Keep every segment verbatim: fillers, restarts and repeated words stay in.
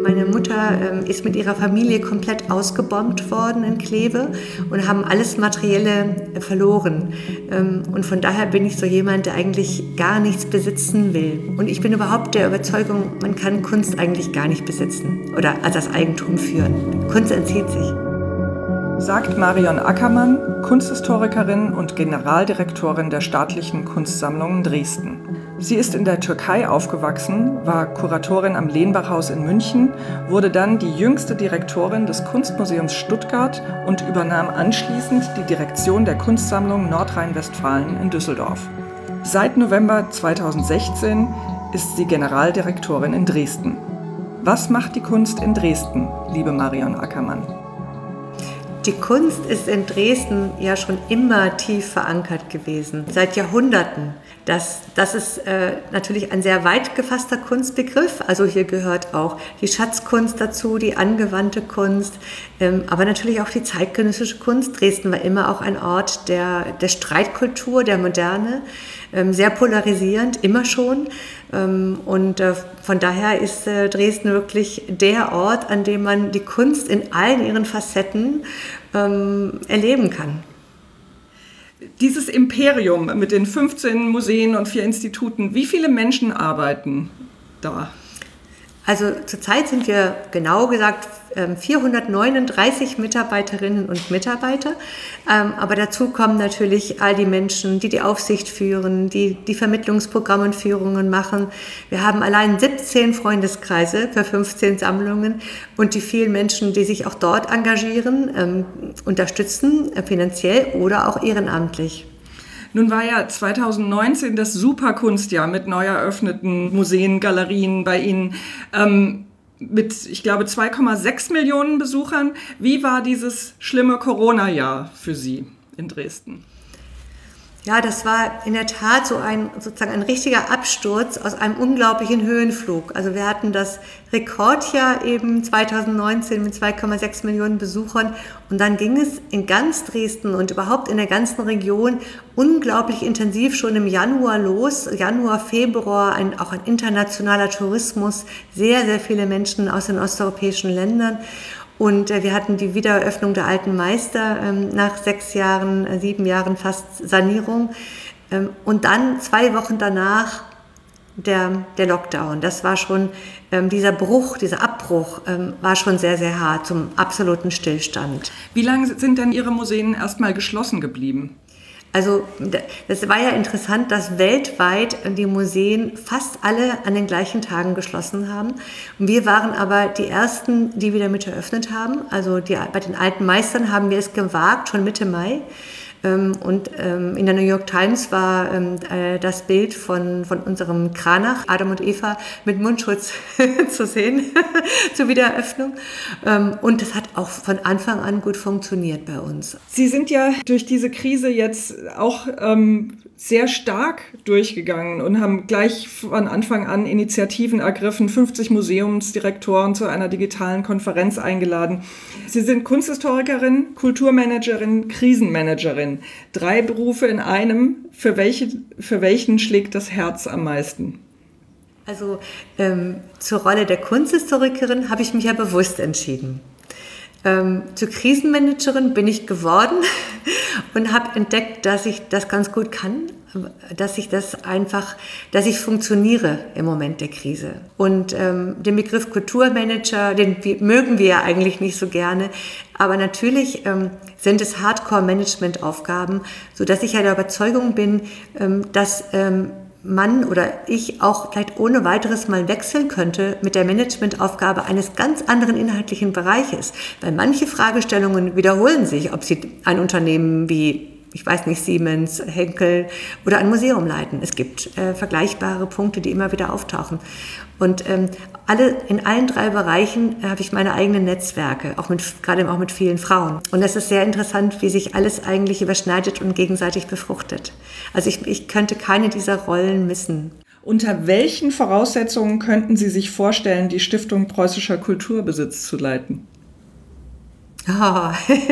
Meine Mutter ähm, ist mit ihrer Familie komplett ausgebombt worden in Kleve und haben alles Materielle äh, verloren. Ähm, und von daher bin ich so jemand, der eigentlich gar nichts besitzen will. Und ich bin überhaupt der Überzeugung, man kann Kunst eigentlich gar nicht besitzen oder als das Eigentum führen. Kunst entzieht sich. Sagt Marion Ackermann, Kunsthistorikerin und Generaldirektorin der Staatlichen Kunstsammlungen Dresden. Sie ist in der Türkei aufgewachsen, war Kuratorin am Lenbachhaus in München, wurde dann die jüngste Direktorin des Kunstmuseums Stuttgart und übernahm anschließend die Direktion der Kunstsammlung Nordrhein-Westfalen in Düsseldorf. Seit November zweitausendsechzehn ist sie Generaldirektorin in Dresden. Was macht die Kunst in Dresden, liebe Marion Ackermann? Die Kunst ist in Dresden ja schon immer tief verankert gewesen, seit Jahrhunderten. Das, das ist äh, natürlich ein sehr weit gefasster Kunstbegriff. Also hier gehört auch die Schatzkunst dazu, die angewandte Kunst, ähm, aber natürlich auch die zeitgenössische Kunst. Dresden war immer auch ein Ort der, der Streitkultur, der Moderne, ähm, sehr polarisierend, immer schon. Ähm, und äh, von daher ist äh, Dresden wirklich der Ort, an dem man die Kunst in allen ihren Facetten ähm, erleben kann. Dieses Imperium mit den fünfzehn Museen und vier Instituten, wie viele Menschen arbeiten da? Also zurzeit sind wir genau gesagt vierhundertneununddreißig Mitarbeiterinnen und Mitarbeiter. Aber dazu kommen natürlich all die Menschen, die die Aufsicht führen, die die Vermittlungsprogramme und Führungen machen. Wir haben allein siebzehn Freundeskreise für fünfzehn Sammlungen und die vielen Menschen, die sich auch dort engagieren, unterstützen, finanziell oder auch ehrenamtlich. Nun war ja zweitausendneunzehn das Superkunstjahr mit neu eröffneten Museen, Galerien bei Ihnen, ähm, mit, ich glaube, zwei Komma sechs Millionen Besuchern. Wie war dieses schlimme Corona-Jahr für Sie in Dresden? Ja, das war in der Tat so ein, sozusagen ein richtiger Absturz aus einem unglaublichen Höhenflug. Also wir hatten das Rekordjahr eben zweitausendneunzehn mit zwei Komma sechs Millionen Besuchern und dann ging es in ganz Dresden und überhaupt in der ganzen Region unglaublich intensiv schon im Januar los. Januar, Februar, ein, auch ein internationaler Tourismus, sehr, sehr viele Menschen aus den osteuropäischen Ländern. Und äh, wir hatten die Wiedereröffnung der Alten Meister ähm, nach sechs Jahren, äh, sieben Jahren fast Sanierung. Ähm, und dann zwei Wochen danach der, der Lockdown. Das war schon, ähm, dieser Bruch, dieser Abbruch ähm, war schon sehr, sehr hart zum absoluten Stillstand. Wie lange sind denn Ihre Museen erstmal geschlossen geblieben? Also das war ja interessant, dass weltweit die Museen fast alle an den gleichen Tagen geschlossen haben. Und wir waren aber die Ersten, die wieder mit eröffnet haben. Also die, bei den Alten Meistern haben wir es gewagt, schon Mitte Mai. Und in der New York Times war das Bild von, von unserem Kranach, Adam und Eva, mit Mundschutz zu sehen zur Wiedereröffnung. Und das hat auch von Anfang an gut funktioniert bei uns. Sie sind ja durch diese Krise jetzt auch ähm, sehr stark durchgegangen und haben gleich von Anfang an Initiativen ergriffen, fünfzig Museumsdirektoren zu einer digitalen Konferenz eingeladen. Sie sind Kunsthistorikerin, Kulturmanagerin, Krisenmanagerin. Drei Berufe in einem. Für, welche, für welchen schlägt das Herz am meisten? Also ähm, zur Rolle der Kunsthistorikerin habe ich mich ja bewusst entschieden. Ähm, zur Krisenmanagerin bin ich geworden und habe entdeckt, dass ich das ganz gut kann, dass ich das einfach, dass ich funktioniere im Moment der Krise. Und ähm, den Begriff Kulturmanager, den mögen wir ja eigentlich nicht so gerne, aber natürlich ähm, sind es Hardcore-Management-Aufgaben, sodass ich ja der Überzeugung bin, ähm, dass ähm, man oder ich auch vielleicht ohne weiteres mal wechseln könnte mit der Managementaufgabe eines ganz anderen inhaltlichen Bereiches. Weil manche Fragestellungen wiederholen sich, ob sie ein Unternehmen wie, ich weiß nicht, Siemens, Henkel oder ein Museum leiten. Es gibt äh, vergleichbare Punkte, die immer wieder auftauchen. Und ähm, alle, in allen drei Bereichen äh, habe ich meine eigenen Netzwerke, auch mit, gerade auch mit vielen Frauen. Und es ist sehr interessant, wie sich alles eigentlich überschneidet und gegenseitig befruchtet. Also ich, ich könnte keine dieser Rollen missen. Unter welchen Voraussetzungen könnten Sie sich vorstellen, die Stiftung Preußischer Kulturbesitz zu leiten? Ja,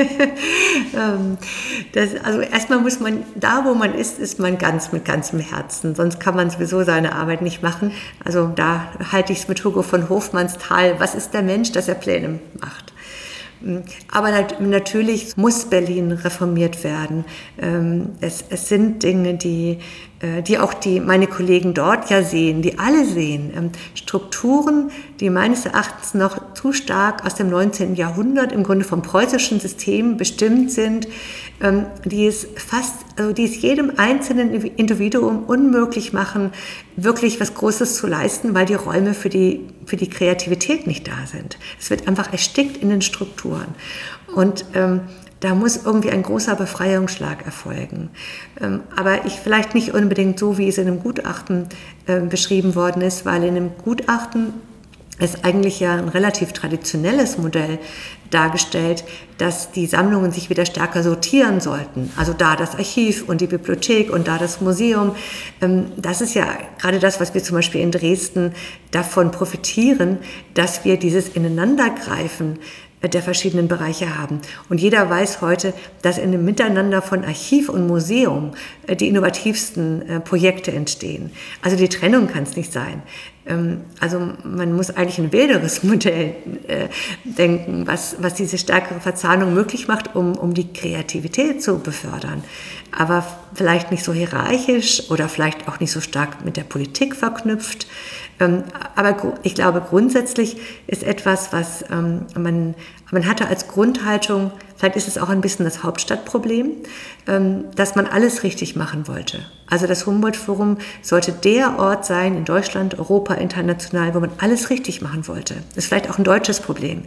ähm, das, also erstmal muss man, da wo man ist, ist man ganz mit ganzem Herzen, sonst kann man sowieso seine Arbeit nicht machen. Also da halte ich es mit Hugo von Hofmannsthal, was ist der Mensch, dass er Pläne macht. Aber natürlich muss Berlin reformiert werden. Es, es sind Dinge, die, die auch die, meine Kollegen dort ja sehen, die alle sehen. Strukturen, die meines Erachtens noch zu stark aus dem neunzehnten Jahrhundert, im Grunde vom preußischen System bestimmt sind, die es fast, also die es jedem einzelnen Individuum unmöglich machen, wirklich was Großes zu leisten, weil die Räume für die, für die Kreativität nicht da sind. Es wird einfach erstickt in den Strukturen. Und ähm, da muss irgendwie ein großer Befreiungsschlag erfolgen. Ähm, aber ich vielleicht nicht unbedingt so, wie es in einem Gutachten äh, beschrieben worden ist, weil in einem Gutachten ist eigentlich ja ein relativ traditionelles Modell dargestellt, dass die Sammlungen sich wieder stärker sortieren sollten. Also da das Archiv und die Bibliothek und da das Museum. Das ist ja gerade das, was wir zum Beispiel in Dresden davon profitieren, dass wir dieses Ineinandergreifen der verschiedenen Bereiche haben. Und jeder weiß heute, dass in dem Miteinander von Archiv und Museum die innovativsten Projekte entstehen. Also die Trennung kann es nicht sein. Also man muss eigentlich ein wilderes Modell denken, was, was diese stärkere Verzahnung möglich macht, um, um die Kreativität zu befördern. Aber vielleicht nicht so hierarchisch oder vielleicht auch nicht so stark mit der Politik verknüpft. Aber ich glaube, grundsätzlich ist etwas, was man, man hatte als Grundhaltung, vielleicht ist es auch ein bisschen das Hauptstadtproblem, dass man alles richtig machen wollte. Also das Humboldt-Forum sollte der Ort sein in Deutschland, Europa, international, wo man alles richtig machen wollte. Das ist vielleicht auch ein deutsches Problem.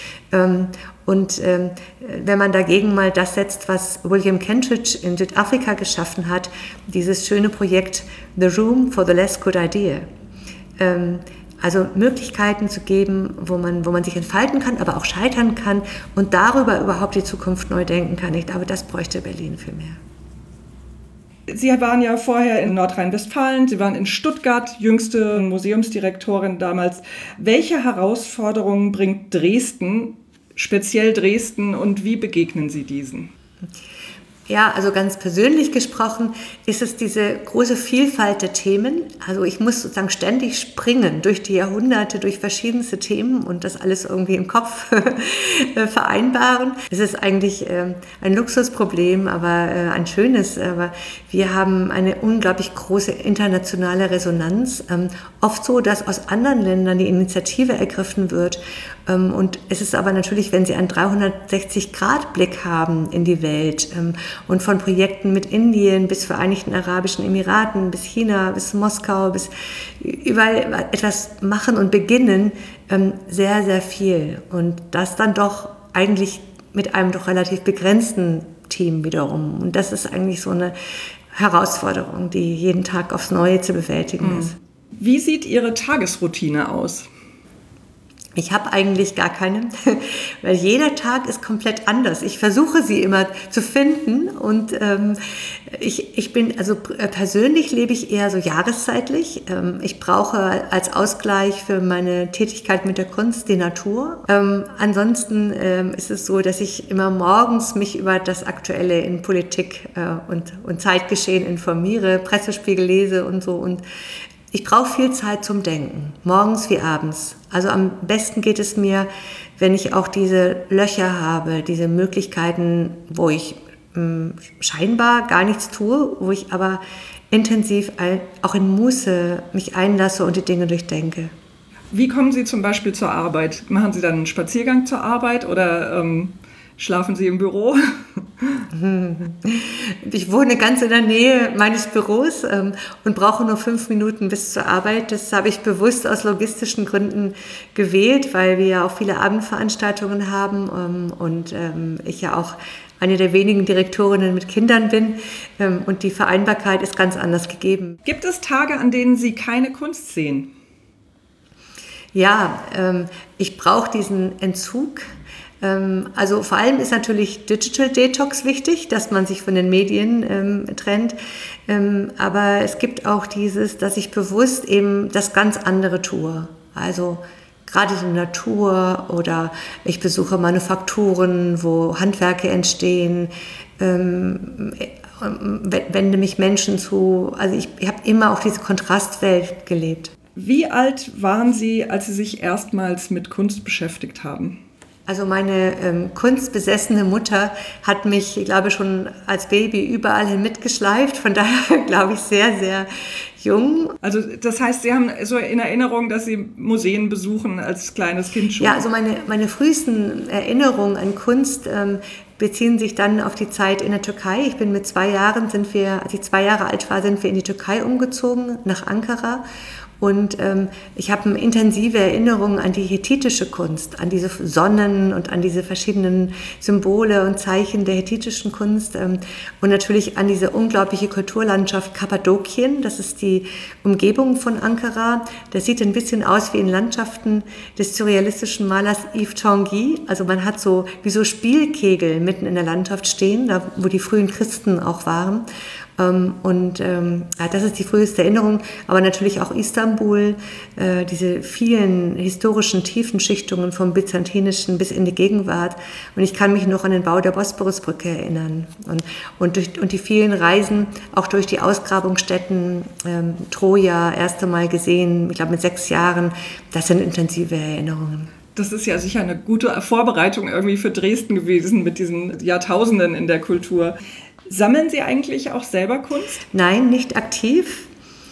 Und wenn man dagegen mal das setzt, was William Kentridge in Südafrika geschaffen hat, dieses schöne Projekt The Room for the Less Good Idea. Also Möglichkeiten zu geben, wo man, wo man sich entfalten kann, aber auch scheitern kann und darüber überhaupt die Zukunft neu denken kann. Ich glaube, das bräuchte Berlin viel mehr. Sie waren ja vorher in Nordrhein-Westfalen, Sie waren in Stuttgart, jüngste Museumsdirektorin damals. Welche Herausforderungen bringt Dresden, speziell Dresden, und wie begegnen Sie diesen? Ja, also ganz persönlich gesprochen ist es diese große Vielfalt der Themen. Also ich muss sozusagen ständig springen durch die Jahrhunderte, durch verschiedenste Themen und das alles irgendwie im Kopf vereinbaren. Es ist eigentlich ein Luxusproblem, aber ein schönes. Aber wir haben eine unglaublich große internationale Resonanz. Oft so, dass aus anderen Ländern die Initiative ergriffen wird. Und es ist aber natürlich, wenn Sie einen dreihundertsechzig Grad Blick haben in die Welt und von Projekten mit Indien bis Vereinigten Arabischen Emiraten, bis China, bis Moskau, bis überall etwas machen und beginnen, sehr, sehr viel. Und das dann doch eigentlich mit einem doch relativ begrenzten Team wiederum. Und das ist eigentlich so eine Herausforderung, die jeden Tag aufs Neue zu bewältigen ist. Wie sieht Ihre Tagesroutine aus? Ich habe eigentlich gar keine, weil jeder Tag ist komplett anders. Ich versuche sie immer zu finden und ähm, ich, ich bin, also persönlich lebe ich eher so jahreszeitlich. Ähm, ich brauche als Ausgleich für meine Tätigkeit mit der Kunst die Natur. Ähm, ansonsten ähm, ist es so, dass ich immer morgens mich über das Aktuelle in Politik äh, und, und Zeitgeschehen informiere, Pressespiegel lese und so und ich brauche viel Zeit zum Denken, morgens wie abends. Also am besten geht es mir, wenn ich auch diese Löcher habe, diese Möglichkeiten, wo ich mh, scheinbar gar nichts tue, wo ich aber intensiv ein, auch in Muße mich einlasse und die Dinge durchdenke. Wie kommen Sie zum Beispiel zur Arbeit? Machen Sie dann einen Spaziergang zur Arbeit oder ähm, schlafen Sie im Büro? Ich wohne ganz in der Nähe meines Büros ähm, und brauche nur fünf Minuten bis zur Arbeit. Das habe ich bewusst aus logistischen Gründen gewählt, weil wir ja auch viele Abendveranstaltungen haben ähm, und ähm, ich ja auch eine der wenigen Direktorinnen mit Kindern bin ähm, und die Vereinbarkeit ist ganz anders gegeben. Gibt es Tage, an denen Sie keine Kunst sehen? Ja, ähm, ich brauche diesen Entzug. Also vor allem ist natürlich Digital Detox wichtig, dass man sich von den Medien ähm, trennt. Ähm, aber es gibt auch dieses, dass ich bewusst eben das ganz andere tue. Also gerade die Natur, oder ich besuche Manufakturen, wo Handwerke entstehen, ähm, wende mich Menschen zu. Also ich, ich habe immer auch diese Kontrastwelt gelebt. Wie alt waren Sie, als Sie sich erstmals mit Kunst beschäftigt haben? Also meine ähm, kunstbesessene Mutter hat mich, ich glaube, schon als Baby überall hin mitgeschleift. Von daher glaube ich sehr, sehr jung. Also das heißt, Sie haben so in Erinnerung, dass Sie Museen besuchen als kleines Kind schon? Ja, also meine, meine frühesten Erinnerungen an Kunst ähm, beziehen sich dann auf die Zeit in der Türkei. Ich bin mit zwei Jahren, sind wir, als ich zwei Jahre alt war, sind wir in die Türkei umgezogen, nach Ankara. Und ähm, ich habe intensive Erinnerungen an die hethitische Kunst, an diese Sonnen und an diese verschiedenen Symbole und Zeichen der hethitischen Kunst ähm, und natürlich an diese unglaubliche Kulturlandschaft Kappadokien. Das ist die Umgebung von Ankara. Das sieht ein bisschen aus wie in Landschaften des surrealistischen Malers Yves Tanguy. Also man hat so wie so Spielkegel mitten in der Landschaft stehen, da wo die frühen Christen auch waren. Ähm, und ähm, ja, das ist die früheste Erinnerung, aber natürlich auch Istanbul, äh, diese vielen historischen Tiefenschichtungen vom Byzantinischen bis in die Gegenwart. Und ich kann mich noch an den Bau der Bosporusbrücke erinnern und, und, durch, und die vielen Reisen, auch durch die Ausgrabungsstätten, ähm, Troja, erste Mal gesehen, ich glaube mit sechs Jahren, das sind intensive Erinnerungen. Das ist ja sicher eine gute Vorbereitung irgendwie für Dresden gewesen mit diesen Jahrtausenden in der Kultur. Sammeln Sie eigentlich auch selber Kunst? Nein, nicht aktiv.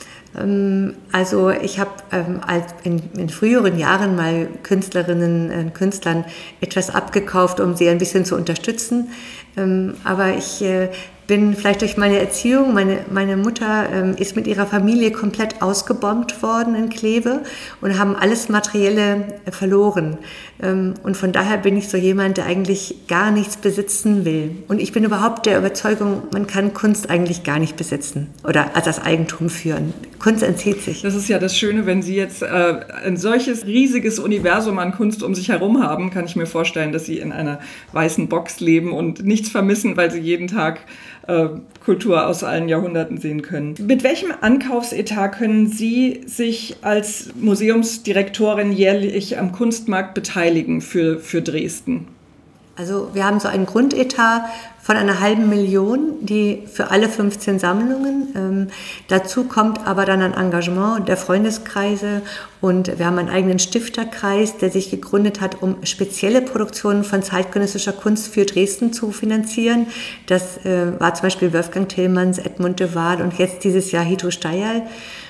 Also ich habe in, in früheren Jahren mal Künstlerinnen und Künstlern etwas abgekauft, um sie ein bisschen zu unterstützen. Aber ich bin vielleicht durch meine Erziehung, meine, meine Mutter ähm, ist mit ihrer Familie komplett ausgebombt worden in Kleve und haben alles Materielle äh, verloren. Ähm, und von daher bin ich so jemand, der eigentlich gar nichts besitzen will. Und ich bin überhaupt der Überzeugung, man kann Kunst eigentlich gar nicht besitzen oder als das Eigentum führen. Kunst entzieht sich. Das ist ja das Schöne, wenn Sie jetzt äh, ein solches riesiges Universum an Kunst um sich herum haben, kann ich mir vorstellen, dass Sie in einer weißen Box leben und nichts vermissen, weil Sie jeden Tag äh, Kultur aus allen Jahrhunderten sehen können. Mit welchem Ankaufsetat können Sie sich als Museumsdirektorin jährlich am Kunstmarkt beteiligen für, für Dresden? Also wir haben so einen Grundetat von einer halben Million, die für alle fünfzehn Sammlungen. Ähm, dazu kommt aber dann ein Engagement der Freundeskreise und wir haben einen eigenen Stifterkreis, der sich gegründet hat, um spezielle Produktionen von zeitgenössischer Kunst für Dresden zu finanzieren. Das äh, war zum Beispiel Wolfgang Tillmanns, Edmund de Waal und jetzt dieses Jahr Hito Steyerl.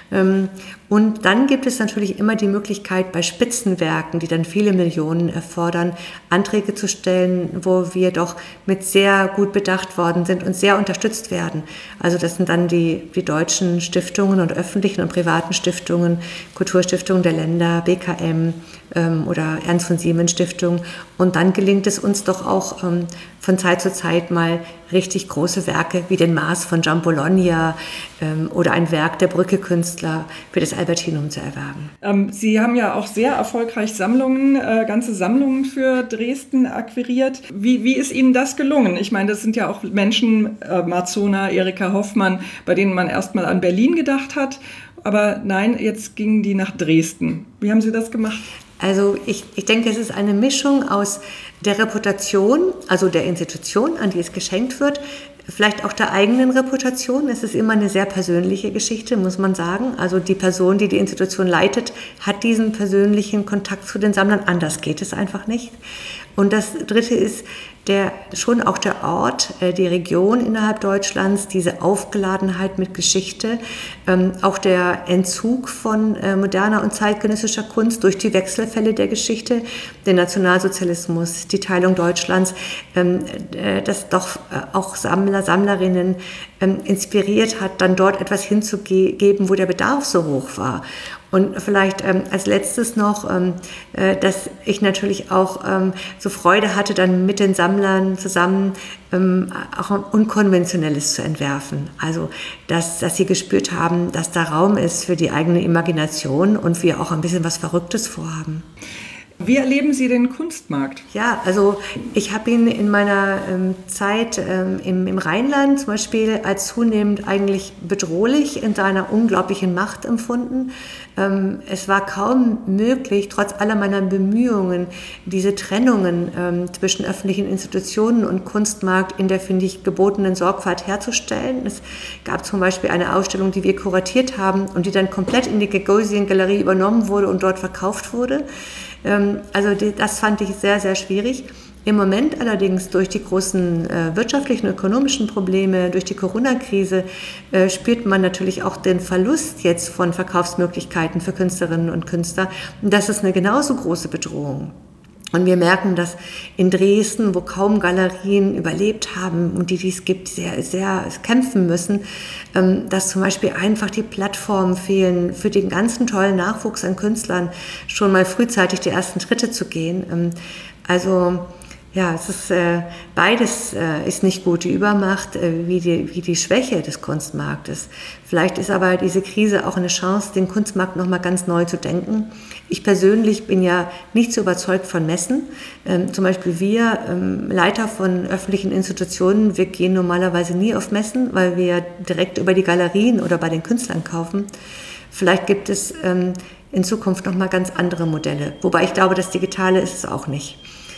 Und dann gibt es natürlich immer die Möglichkeit, bei Spitzenwerken, die dann viele Millionen erfordern, Anträge zu stellen, wo wir doch mit sehr gut bedacht worden sind und sehr unterstützt werden. Also das sind dann die, die deutschen Stiftungen und öffentlichen und privaten Stiftungen, Kulturstiftungen der Länder, B K M ähm, oder Ernst von Siemens Stiftung. Und dann gelingt es uns doch auch ähm, von Zeit zu Zeit mal richtig große Werke wie den Mars von Gian Bologna ähm, oder ein Werk der Brücke-Künstler für das Albertinum zu erwerben. Ähm, Sie haben ja auch sehr erfolgreich Sammlungen, äh, ganze Sammlungen für Dresden akquiriert. Wie, wie ist Ihnen das gelungen? Ich meine, das sind ja auch Menschen, äh, Marzona, Erika Hoffmann, bei denen man erstmal an Berlin gedacht hat. Aber nein, jetzt gingen die nach Dresden. Wie haben Sie das gemacht? Also ich, ich denke, es ist eine Mischung aus der Reputation, also der Institution, an die es geschenkt wird, vielleicht auch der eigenen Reputation. Es ist immer eine sehr persönliche Geschichte, muss man sagen. Also die Person, die die Institution leitet, hat diesen persönlichen Kontakt zu den Sammlern. Anders geht es einfach nicht. Und das Dritte ist der, schon auch der Ort, äh, die Region innerhalb Deutschlands, diese Aufgeladenheit mit Geschichte, ähm, auch der Entzug von äh, moderner und zeitgenössischer Kunst durch die Wechselfälle der Geschichte, den Nationalsozialismus, die Teilung Deutschlands, ähm, äh, das doch äh, auch Sammler, Sammlerinnen ähm, inspiriert hat, dann dort etwas hinzugeben, wo der Bedarf so hoch war. Und vielleicht ähm, als letztes noch, ähm, äh, dass ich natürlich auch ähm, so Freude hatte, dann mit den Sammlern zusammen ähm, auch ein Unkonventionelles zu entwerfen. Also, dass, dass sie gespürt haben, dass da Raum ist für die eigene Imagination und wir auch ein bisschen was Verrücktes vorhaben. Wie erleben Sie den Kunstmarkt? Ja, also ich habe ihn in meiner ähm, Zeit ähm, im, im Rheinland zum Beispiel als zunehmend eigentlich bedrohlich in seiner unglaublichen Macht empfunden. Ähm, es war kaum möglich, trotz aller meiner Bemühungen, diese Trennungen ähm, zwischen öffentlichen Institutionen und Kunstmarkt in der, finde ich, gebotenen Sorgfalt herzustellen. Es gab zum Beispiel eine Ausstellung, die wir kuratiert haben und die dann komplett in die Gagosian-Galerie übernommen wurde und dort verkauft wurde. Also das fand ich sehr, sehr schwierig. Im Moment allerdings durch die großen äh, wirtschaftlichen und ökonomischen Probleme, durch die Corona-Krise, äh, spürt man natürlich auch den Verlust jetzt von Verkaufsmöglichkeiten für Künstlerinnen und Künstler. Und das ist eine genauso große Bedrohung. Und wir merken, dass in Dresden, wo kaum Galerien überlebt haben und die, die es gibt, sehr, sehr kämpfen müssen, dass zum Beispiel einfach die Plattformen fehlen, für den ganzen tollen Nachwuchs an Künstlern schon mal frühzeitig die ersten Schritte zu gehen. Also ja, es ist äh, beides äh, ist nicht gut, die Übermacht äh, wie, die, wie die Schwäche des Kunstmarktes. Vielleicht ist aber diese Krise auch eine Chance, den Kunstmarkt nochmal ganz neu zu denken. Ich persönlich bin ja nicht so überzeugt von Messen. Ähm, zum Beispiel wir, ähm, Leiter von öffentlichen Institutionen, wir gehen normalerweise nie auf Messen, weil wir direkt über die Galerien oder bei den Künstlern kaufen. Vielleicht gibt es ähm, in Zukunft nochmal ganz andere Modelle. Wobei ich glaube, das Digitale ist es auch nicht.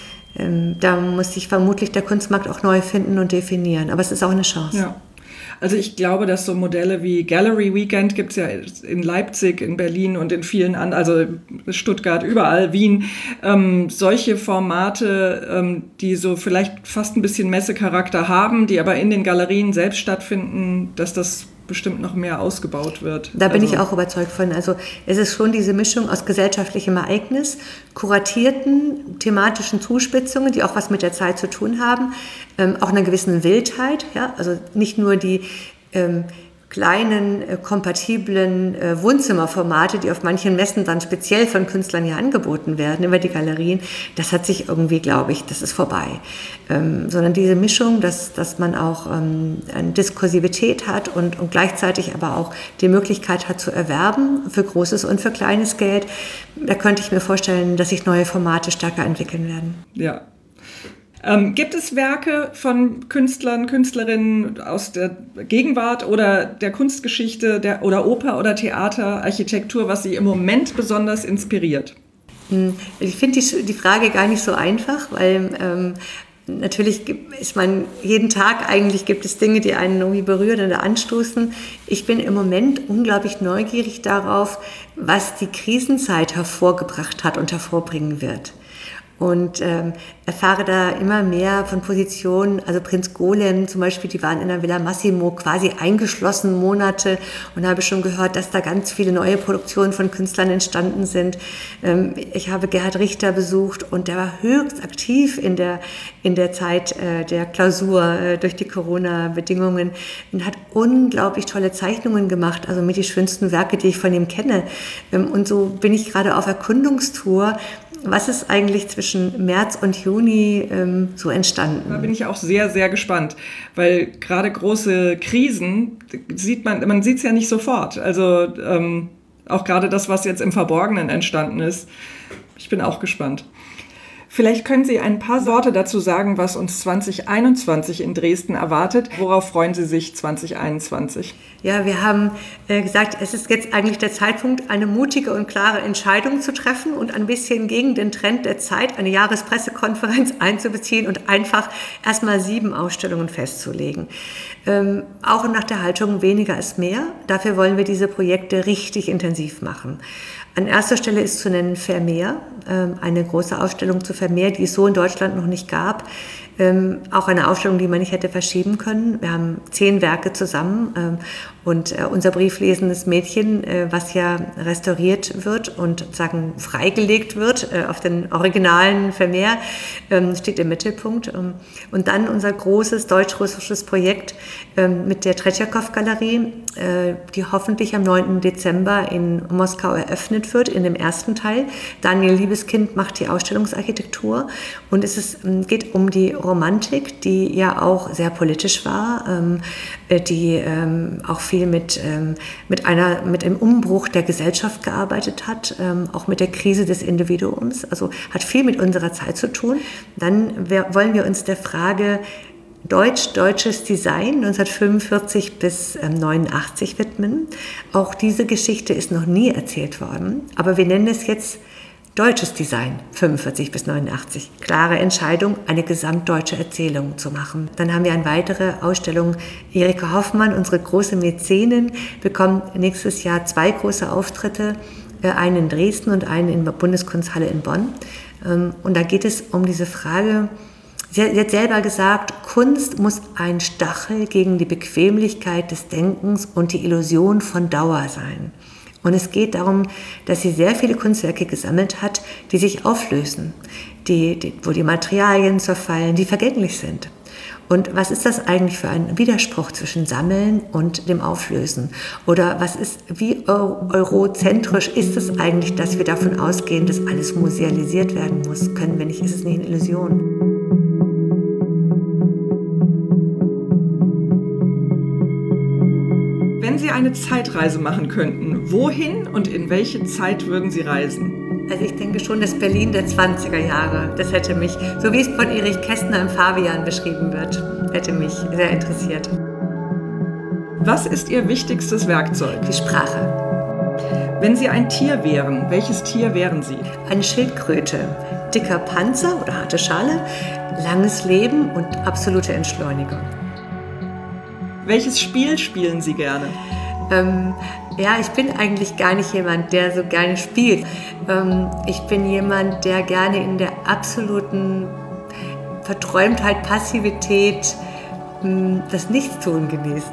Da muss sich vermutlich der Kunstmarkt auch neu finden und definieren. Aber es ist auch eine Chance. Ja. Also ich glaube, dass so Modelle wie Gallery Weekend gibt es ja in Leipzig, in Berlin und in vielen anderen, also Stuttgart, überall, Wien. Ähm, solche Formate, ähm, die so vielleicht fast ein bisschen Messecharakter haben, die aber in den Galerien selbst stattfinden, dass das bestimmt noch mehr ausgebaut wird. Da bin also. ich auch überzeugt von. Also es ist schon diese Mischung aus gesellschaftlichem Ereignis, kuratierten thematischen Zuspitzungen, die auch was mit der Zeit zu tun haben, ähm, auch einer gewissen Wildheit. Ja? Also nicht nur die ähm, kleinen, äh, kompatiblen äh, Wohnzimmerformate, die auf manchen Messen dann speziell von Künstlern hier angeboten werden, über die Galerien, das hat sich irgendwie, glaube ich, das ist vorbei. Ähm, sondern diese Mischung, dass, dass man auch ähm, eine Diskursivität hat und, und gleichzeitig aber auch die Möglichkeit hat zu erwerben für großes und für kleines Geld, da könnte ich mir vorstellen, dass sich neue Formate stärker entwickeln werden. Ja. Ähm, gibt es Werke von Künstlern, Künstlerinnen aus der Gegenwart oder der Kunstgeschichte der, oder Oper oder Theater, Architektur, was Sie im Moment besonders inspiriert? Ich finde die, die Frage gar nicht so einfach, weil ähm, natürlich ist man jeden Tag, eigentlich gibt es Dinge, die einen irgendwie berühren oder anstoßen. Ich bin im Moment unglaublich neugierig darauf, was die Krisenzeit hervorgebracht hat und hervorbringen wird. Und ähm, erfahre da immer mehr von Positionen, also Prinz Golem zum Beispiel, die waren in der Villa Massimo quasi eingeschlossen Monate und habe schon gehört, dass da ganz viele neue Produktionen von Künstlern entstanden sind. Ähm, ich habe Gerhard Richter besucht und der war höchst aktiv in der, in der Zeit äh, der Klausur äh, durch die Corona-Bedingungen und hat unglaublich tolle Zeichnungen gemacht, also mit die schönsten Werke, die ich von ihm kenne. Ähm, und so bin ich gerade auf Erkundungstour. Was ist eigentlich zwischen März und Juni ähm, so entstanden? Da bin ich auch sehr, sehr gespannt, weil gerade große Krisen sieht man, man sieht es ja nicht sofort. Also ähm, auch gerade das, was jetzt im Verborgenen entstanden ist. Ich bin auch gespannt. Vielleicht können Sie ein paar Worte dazu sagen, was uns zwanzig einundzwanzig in Dresden erwartet. Worauf freuen Sie sich zwanzig einundzwanzig? Ja, wir haben äh, gesagt, es ist jetzt eigentlich der Zeitpunkt, eine mutige und klare Entscheidung zu treffen und ein bisschen gegen den Trend der Zeit eine Jahrespressekonferenz einzubeziehen und einfach erstmal sieben Ausstellungen festzulegen. Ähm, auch nach der Haltung weniger ist mehr. Dafür wollen wir diese Projekte richtig intensiv machen. An erster Stelle ist zu nennen Vermeer, eine große Ausstellung zu Vermeer, die es so in Deutschland noch nicht gab. Ähm, auch eine Ausstellung, die man nicht hätte verschieben können. Wir haben zehn Werke zusammen ähm, und äh, unser brieflesendes Mädchen, äh, was ja restauriert wird und sozusagen freigelegt wird äh, auf den originalen Vermeer, ähm, steht im Mittelpunkt. Ähm, und dann unser großes deutsch-russisches Projekt ähm, mit der Tretjakow-Galerie, äh, die hoffentlich am neunten Dezember in Moskau eröffnet wird, in dem ersten Teil. Daniel Liebeskind macht die Ausstellungsarchitektur und es ist, geht um die Romantik, die ja auch sehr politisch war, ähm, die ähm, auch viel mit, ähm, mit, einer, mit einem Umbruch der Gesellschaft gearbeitet hat, ähm, auch mit der Krise des Individuums, also hat viel mit unserer Zeit zu tun. Dann wir, wollen wir uns der Frage Deutsch, deutsches Design neunzehnhundertfünfundvierzig bis neunundachtzig widmen. Auch diese Geschichte ist noch nie erzählt worden, aber wir nennen es jetzt Deutsches Design fünfundvierzig bis neunundachtzig. Klare Entscheidung, eine gesamtdeutsche Erzählung zu machen. Dann haben wir eine weitere Ausstellung. Erika Hoffmann, unsere große Mäzenin, bekommt nächstes Jahr zwei große Auftritte, einen in Dresden und einen in der Bundeskunsthalle in Bonn. Und da geht es um diese Frage, sie hat selber gesagt, Kunst muss ein Stachel gegen die Bequemlichkeit des Denkens und die Illusion von Dauer sein. Und es geht darum, dass sie sehr viele Kunstwerke gesammelt hat, die sich auflösen, die, die, wo die Materialien zerfallen, die vergänglich sind. Und was ist das eigentlich für ein Widerspruch zwischen Sammeln und dem Auflösen? Oder was ist, wie eurozentrisch ist es eigentlich, dass wir davon ausgehen, dass alles musealisiert werden muss? Können wir nicht, ist es nicht eine Illusion? Wenn Sie eine Zeitreise machen könnten, wohin und in welche Zeit würden Sie reisen? Also ich denke schon, das Berlin der zwanziger Jahre, das hätte mich, so wie es von Erich Kästner im Fabian beschrieben wird, hätte mich sehr interessiert. Was ist Ihr wichtigstes Werkzeug? Die Sprache. Wenn Sie ein Tier wären, welches Tier wären Sie? Eine Schildkröte, dicker Panzer oder harte Schale, langes Leben und absolute Entschleunigung. Welches Spiel spielen Sie gerne? Ähm, ja, ich bin eigentlich gar nicht jemand, der so gerne spielt. Ähm, ich bin jemand, der gerne in der absoluten Verträumtheit, Passivität mh, das Nichtstun genießt.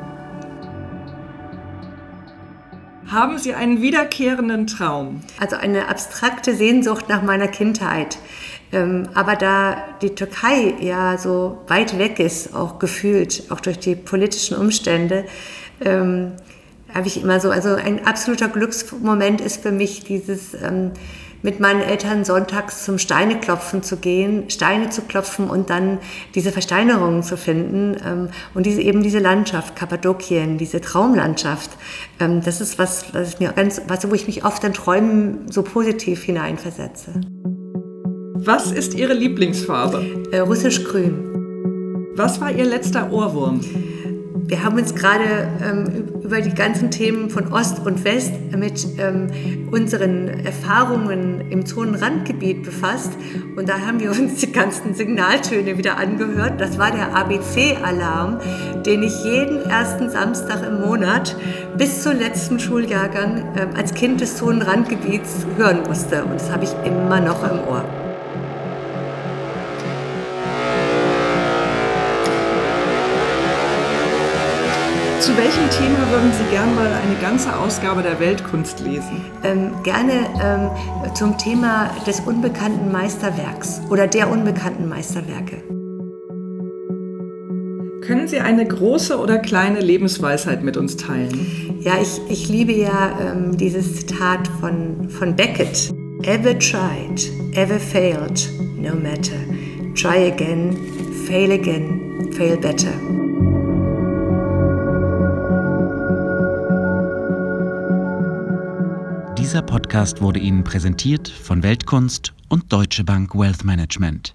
Haben Sie einen wiederkehrenden Traum? Also eine abstrakte Sehnsucht nach meiner Kindheit. Ähm, aber da die Türkei ja so weit weg ist, auch gefühlt, auch durch die politischen Umstände, ähm, habe ich immer so, also ein absoluter Glücksmoment ist für mich dieses, ähm, mit meinen Eltern sonntags zum Steineklopfen zu gehen, Steine zu klopfen und dann diese Versteinerungen zu finden ähm, und diese, eben diese Landschaft, Kappadokien, diese Traumlandschaft, ähm, das ist was, was mir ganz, was, wo ich mich oft in Träumen so positiv hineinversetze. Was ist Ihre Lieblingsfarbe? Äh, russisch-grün. Was war Ihr letzter Ohrwurm? Wir haben uns gerade ähm, über die ganzen Themen von Ost und West mit ähm, unseren Erfahrungen im Zonenrandgebiet befasst und da haben wir uns die ganzen Signaltöne wieder angehört. Das war der A B C-Alarm, den ich jeden ersten Samstag im Monat bis zum letzten Schuljahrgang ähm, als Kind des Zonenrandgebiets hören musste und das habe ich immer noch im Ohr. Zu welchem Thema würden Sie gern mal eine ganze Ausgabe der Weltkunst lesen? Ähm, gerne ähm, zum Thema des unbekannten Meisterwerks oder der unbekannten Meisterwerke. Können Sie eine große oder kleine Lebensweisheit mit uns teilen? Ja, ich, ich liebe ja ähm, dieses Zitat von, von Beckett. Ever tried, ever failed, no matter. Try again, fail again, fail better. Dieser Podcast wurde Ihnen präsentiert von Weltkunst und Deutsche Bank Wealth Management.